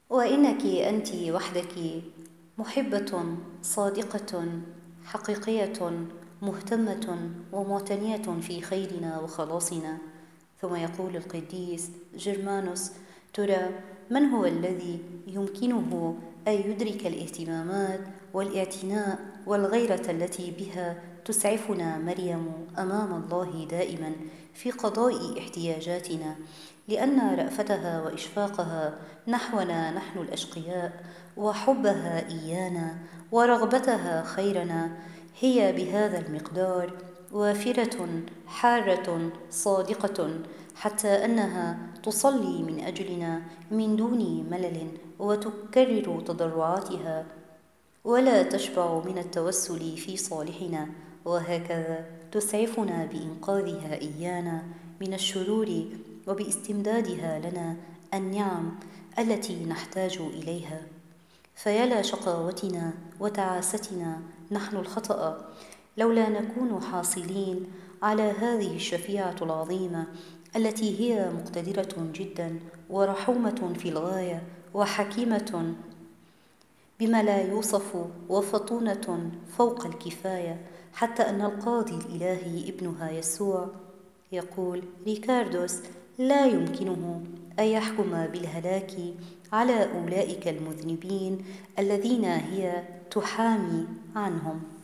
وإنك أنتِ وحدك محبة صادقة حقيقية مهتمة ومعتنية في خيرنا وخلاصنا. ثم يقول القديس جرمانوس: ترى من هو الذي يمكنه أن يدرك الاهتمامات والاعتناء والغيرة التي بها تسعفنا مريم أمام الله دائما في قضاء احتياجاتنا، لأن رأفتها وإشفاقها نحونا نحن الأشقياء وحبها إيانا ورغبتها خيرنا هي بهذا المقدار وافرة حارة صادقة، حتى أنها تصلي من أجلنا من دون ملل وتكرر تضرعاتها ولا تشبع من التوسل في صالحنا، وهكذا تسعفنا بإنقاذها إيانا من الشرور وباستمدادها لنا النعم التي نحتاج إليها. فيا لشقاوتنا وتعاستنا نحن الخطأ لولا نكون حاصلين على هذه الشفيعة العظيمة التي هي مقتدرة جدا ورحومة في الغاية وحكيمة بما لا يوصف وفطونة فوق الكفاية، حتى أن القاضي الإلهي ابنها يسوع يقول: ريكاردوس لا يمكنه أن يحكم بالهلاك على أولئك المذنبين الذين هي تحامي عنهم.